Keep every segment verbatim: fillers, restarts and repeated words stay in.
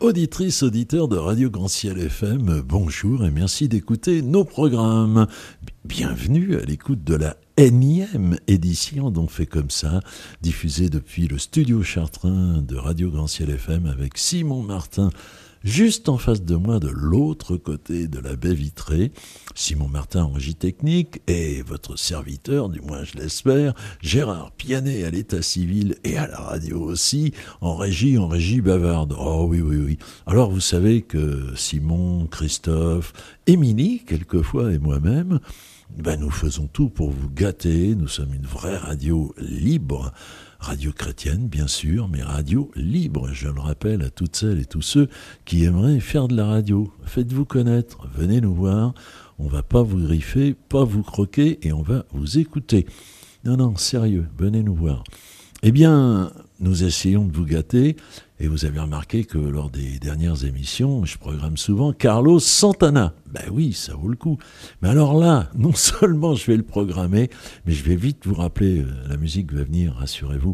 Auditrices, auditeurs de Radio Grand Ciel F M, bonjour et merci d'écouter nos programmes. Bienvenue à l'écoute de la énième édition d'On fait comme ça, diffusée depuis le studio Chartrain de Radio Grand Ciel F M avec Simon Martin, juste en face de moi, de l'autre côté de la baie vitrée. Simon Martin en régie technique et votre serviteur, du moins je l'espère, Gérard Pianet à l'état civil et à la radio aussi, en régie, en régie bavarde. Oh oui, oui, oui. Alors vous savez que Simon, Christophe, Émilie, quelquefois, et moi-même, ben nous faisons tout pour vous gâter. Nous sommes une vraie radio libre. Radio chrétienne, bien sûr, mais radio libre, je le rappelle à toutes celles et tous ceux qui aimeraient faire de la radio. Faites-vous connaître, venez nous voir, on va pas vous griffer, pas vous croquer, et on va vous écouter. Non, non, sérieux, venez nous voir. Eh bien, nous essayons de vous gâter, et vous avez remarqué que lors des dernières émissions, je programme souvent Carlos Santana. Ben oui, ça vaut le coup. Mais alors là, non seulement je vais le programmer, mais je vais vite vous rappeler, euh, la musique va venir, rassurez-vous,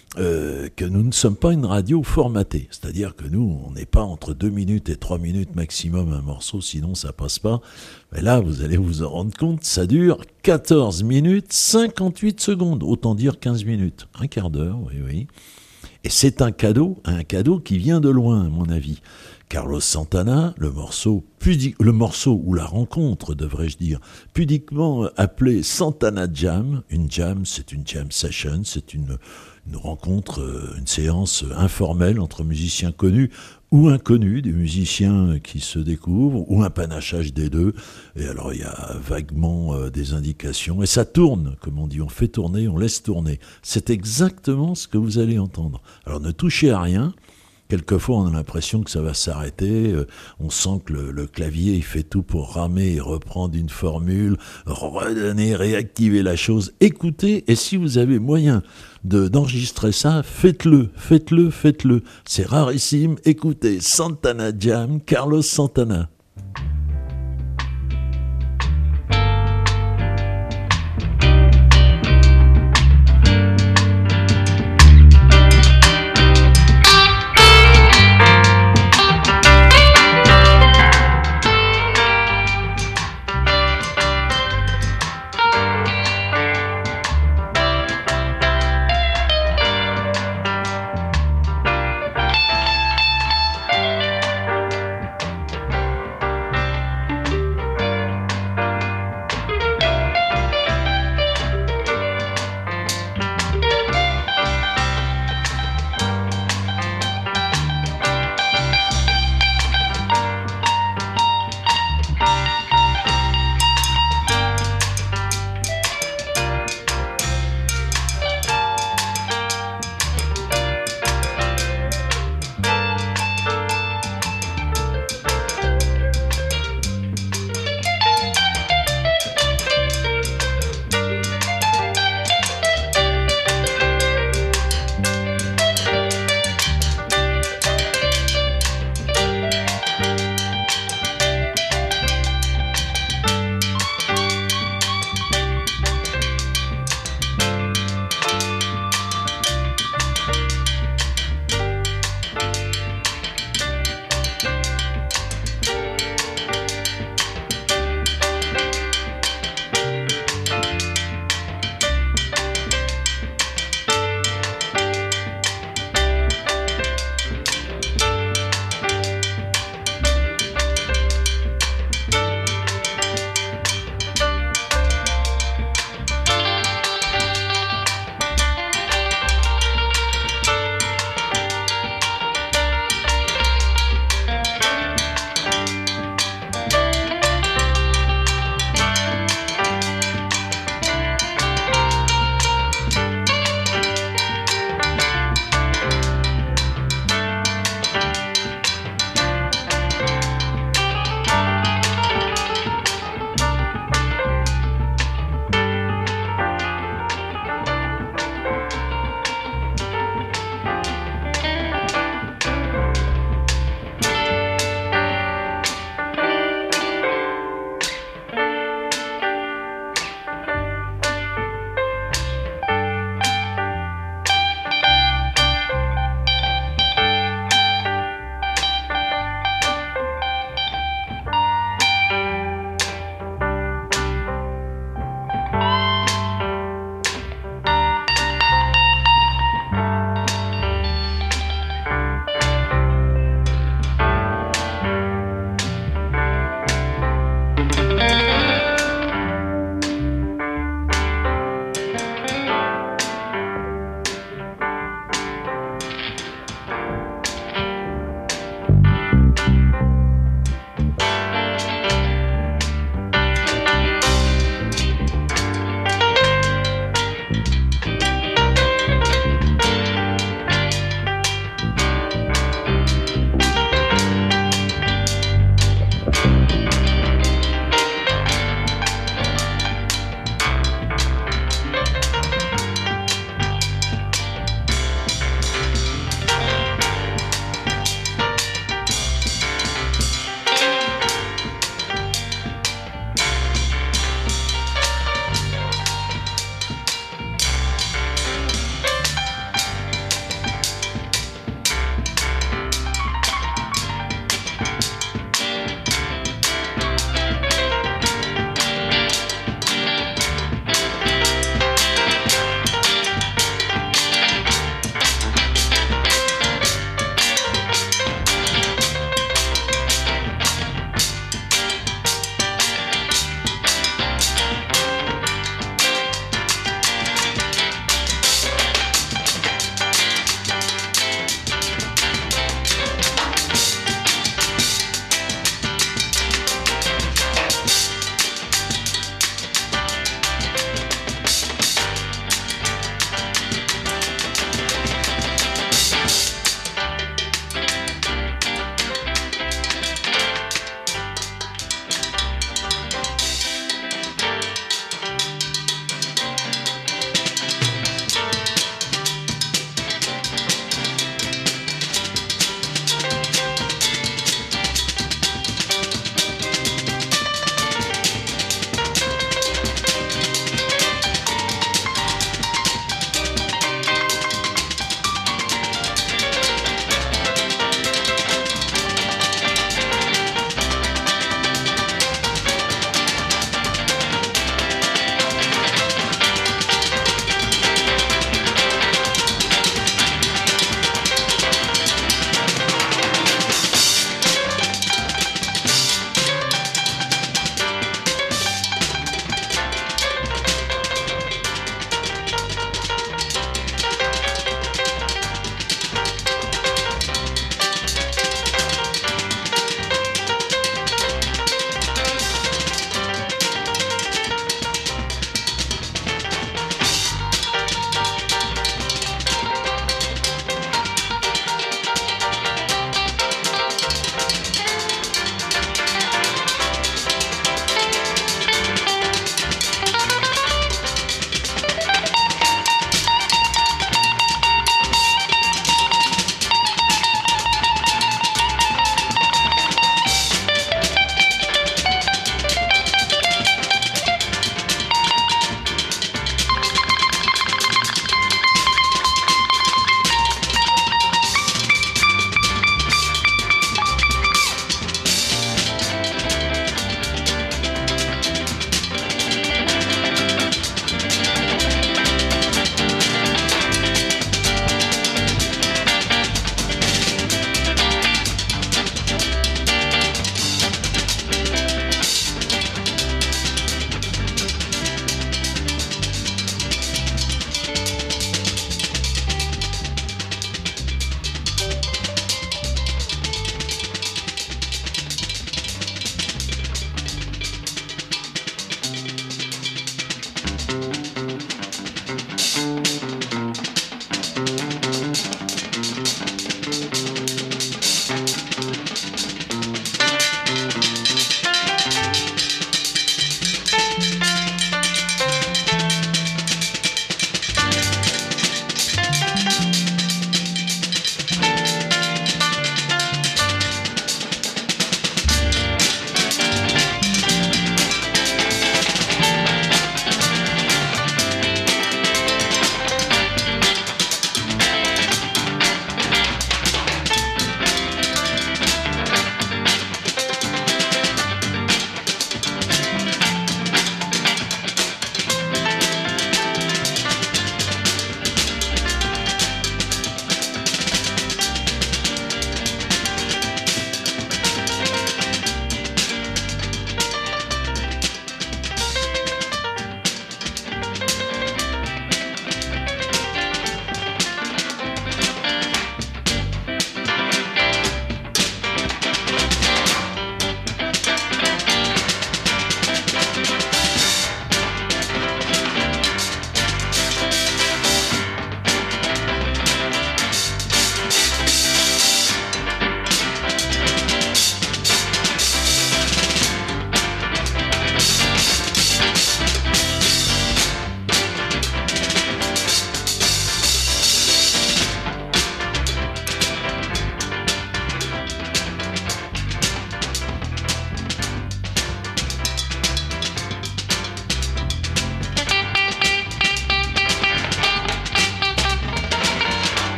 euh, que nous ne sommes pas une radio formatée. C'est-à-dire que nous, on n'est pas entre deux minutes et trois minutes maximum un morceau, sinon ça passe pas. Mais là, vous allez vous en rendre compte, ça dure quatorze minutes, cinquante-huit secondes. Autant dire quinze minutes. Un quart d'heure, oui, oui. Et c'est un cadeau, un cadeau qui vient de loin, à mon avis. Carlos Santana, le morceau, pudi- le morceau ou la rencontre, devrais-je dire, pudiquement appelé Santana Jam. Une jam, c'est une jam session, c'est une, une rencontre, une séance informelle entre musiciens connus ou inconnus, des musiciens qui se découvrent, ou un panachage des deux. Et alors il y a vaguement euh, des indications, et ça tourne, comme on dit, on fait tourner, on laisse tourner. C'est exactement ce que vous allez entendre. Alors ne touchez à rien. Quelquefois, on a l'impression que ça va s'arrêter. Euh, on sent que le, le clavier, il fait tout pour ramer et reprendre une formule, redonner, réactiver la chose. Écoutez, et si vous avez moyen de, d'enregistrer ça, faites-le, faites-le, faites-le. C'est rarissime. Écoutez, Santana Jam, Carlos Santana.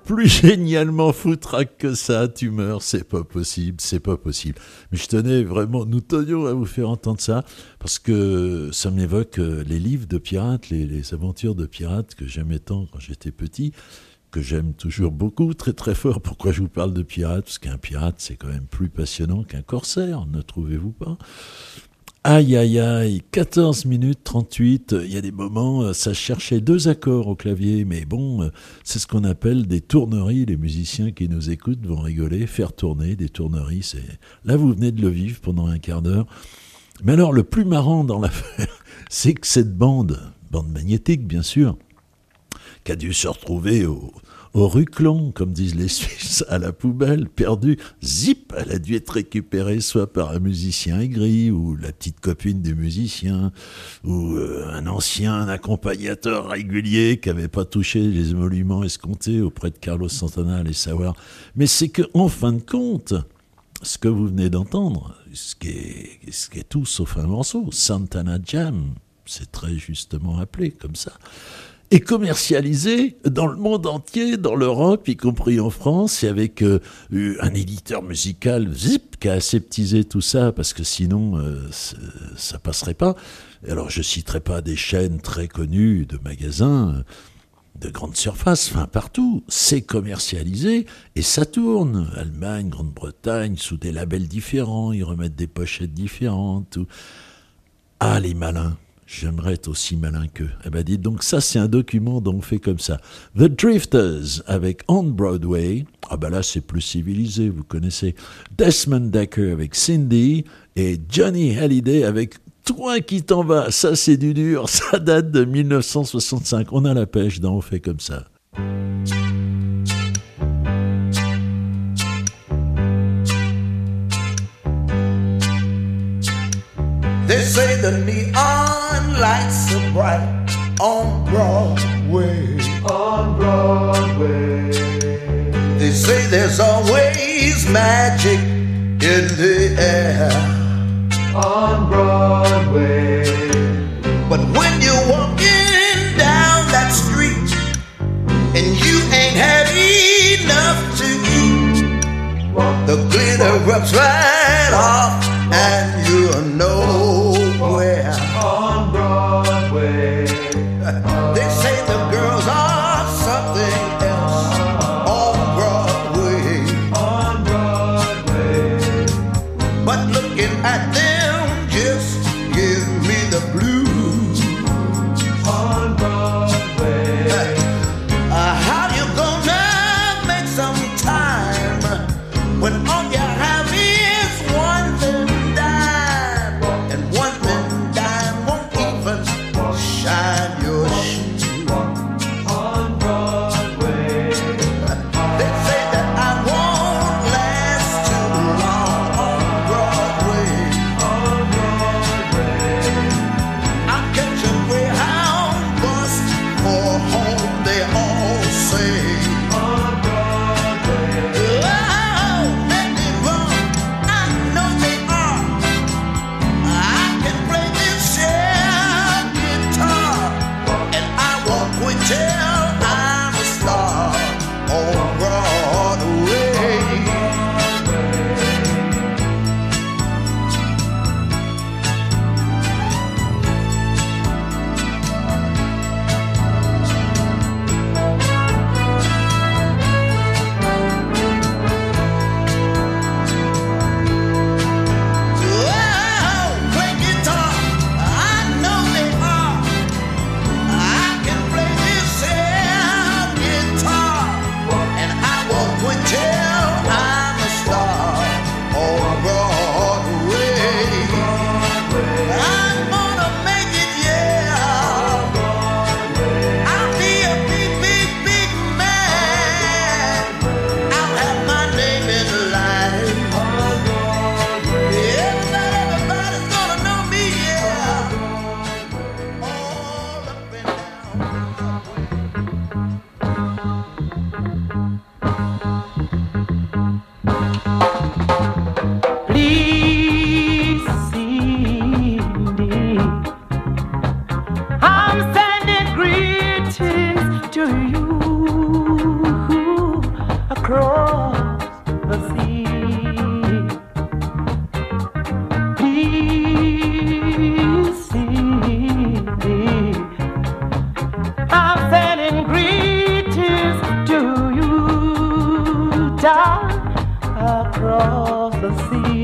plus génialement foutraque que ça, tu meurs, c'est pas possible, c'est pas possible. Mais je tenais vraiment, nous tenions à vous faire entendre ça, parce que ça m'évoque les livres de pirates, les, les aventures de pirates que j'aimais tant quand j'étais petit, que j'aime toujours beaucoup, très très fort. Pourquoi je vous parle de pirates? Parce qu'un pirate, c'est quand même plus passionnant qu'un corsaire, ne trouvez-vous pas? Aïe, aïe, aïe, quatorze minutes trente-huit, il y a des moments, ça cherchait deux accords au clavier, mais bon, c'est ce qu'on appelle des tourneries, les musiciens qui nous écoutent vont rigoler, faire tourner des tourneries, c'est... Là, vous venez de le vivre pendant un quart d'heure. Mais alors, le plus marrant dans l'affaire, c'est que cette bande, bande magnétique, bien sûr, qui a dû se retrouver au... au ruclon, comme disent les Suisses, à la poubelle, perdue, zip, elle a dû être récupérée soit par un musicien aigri, ou la petite copine du musicien, ou euh, un ancien accompagnateur régulier qui n'avait pas touché les émoluments escomptés auprès de Carlos Santana, allez savoir. Mais c'est que, en fin de compte, ce que vous venez d'entendre, ce qui est, ce qui est tout sauf un morceau, Santana Jam, c'est très justement appelé comme ça, est commercialisé dans le monde entier, dans l'Europe, y compris en France, et avec euh, un éditeur musical, zip, qui a aseptisé tout ça, parce que sinon, euh, ça passerait pas. Alors, je citerai pas des chaînes très connues de magasins, de grande surface, enfin partout. C'est commercialisé, et ça tourne. Allemagne, Grande-Bretagne, sous des labels différents, ils remettent des pochettes différentes. Tout. Ah, les malins! J'aimerais être aussi malin qu'eux. Eh ben dites donc, ça c'est un document dont on fait comme ça. The Drifters avec On Broadway. Ah ben là c'est plus civilisé, vous connaissez. Desmond Dekker avec Cindy. Et Johnny Hallyday avec Toi qui t'en vas. Ça c'est du dur, ça date de dix-neuf cent soixante-cinq. On a la pêche dans On fait comme ça. They say the neon lights are bright on Broadway. On Broadway. They say there's always magic in the air. On Broadway. But when you're walking down that street and you ain't had enough to eat, the glitter rubs right off and you're nowhere. On Broadway. They say the girls are something else. On Broadway. On Broadway. But looking at them just give me the blues. On Broadway. Uh, how you gonna make some time when all you have is one thing? Let it across the sea. Please see me. I'm sending greetings to you down across the sea.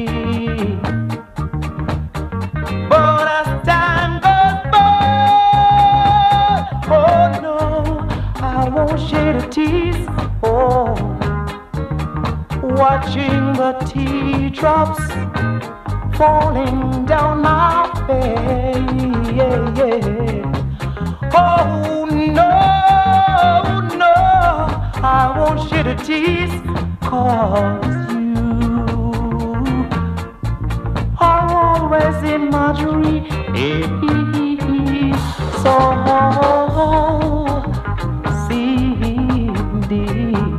But as time goes by, oh no, I won't shed a tear. Oh, watching the teardrops falling down my face. Oh no, no, I won't shed a tear, 'cause you are always in my dream. So Cindy,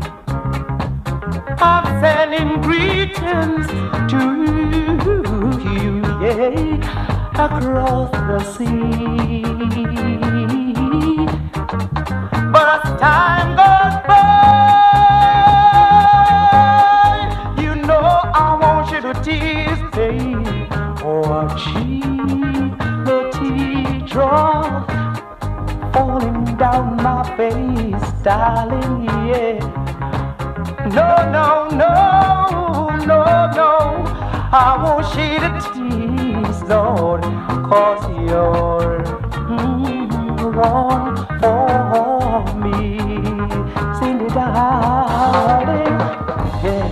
I'm sending greetings to you, yeah, across the sea. But as time goes by, you know I want you to tease me. Watching the teardrop falling down my face, darling, yeah. No, no, no, no, no, I won't shed a tear, Lord, 'cause you're mm, one for me, Cindy, darling, yeah.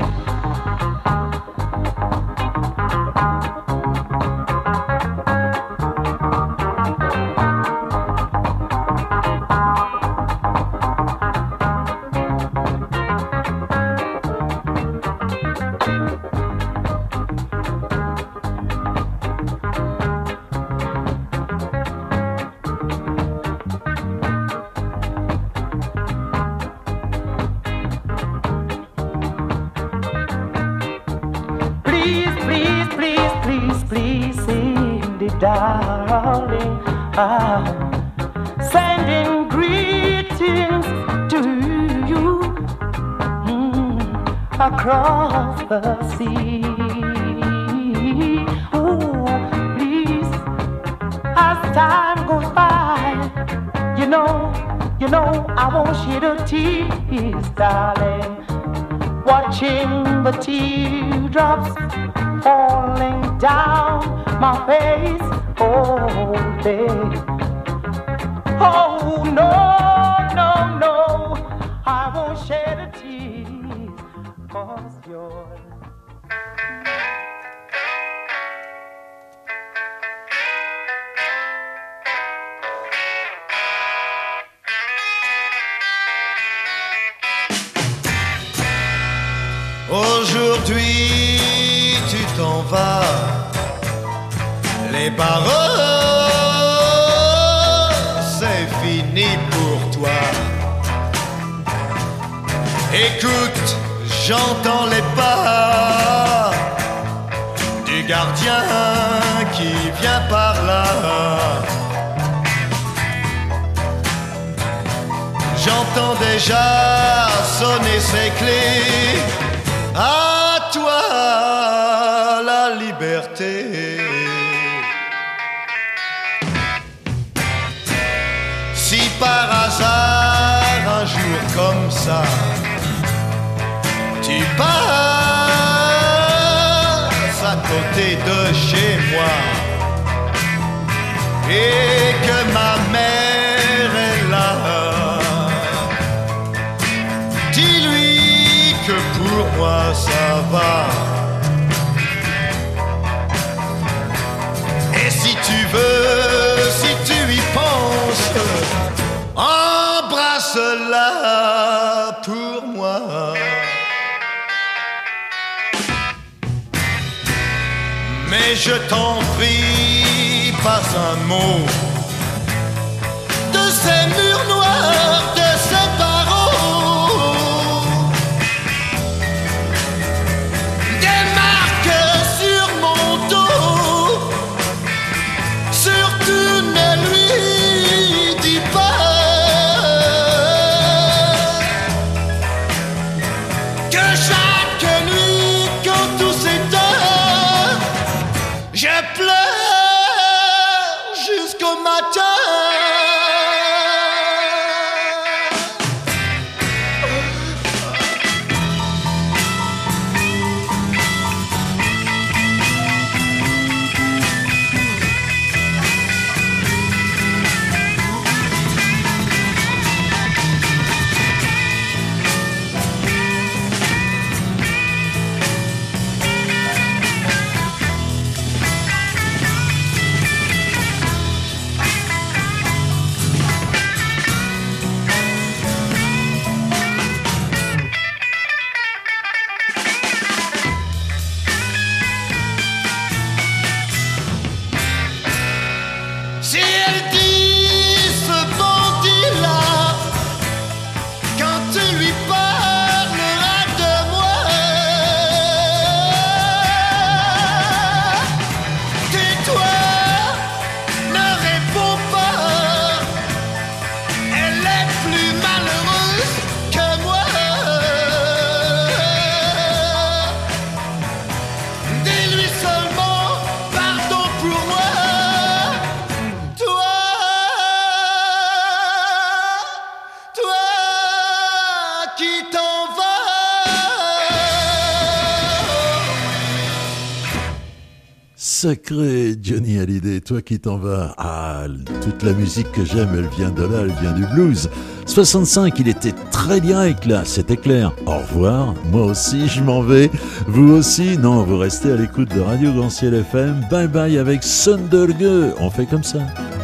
Darling, I'm sending greetings to you mm, across the sea. Oh, please, as time goes by, you know, you know, I won't shed a tears, darling. Watching the teardrops falling down my face, oh babe. Oh no, no, no, I won't shed a tear, 'cause you're aujourd'hui tu t'en vas, les paroles c'est fini pour toi. Écoute, j'entends les pas du gardien qui vient par là. J'entends déjà sonner ses clés. À toi la liberté. Si par hasard un jour comme ça tu passes à côté de chez moi et que ma mère est là, dis-lui que pour moi ça va. Et si tu veux, si tu y penses, embrasse-la pour moi. Mais je t'en prie, pas un mot de ces murs noirs, de ces barreaux, des marques sur mon dos. Surtout ne lui dis pas que je Sacré Johnny Hallyday, toi qui t'en vas. Ah, toute la musique que j'aime, elle vient de là, elle vient du blues. soixante-cinq, il était très direct là, c'était clair. Au revoir, moi aussi je m'en vais. Vous aussi, non, vous restez à l'écoute de Radio Grand Ciel F M. Bye bye avec Sonderge, on fait comme ça.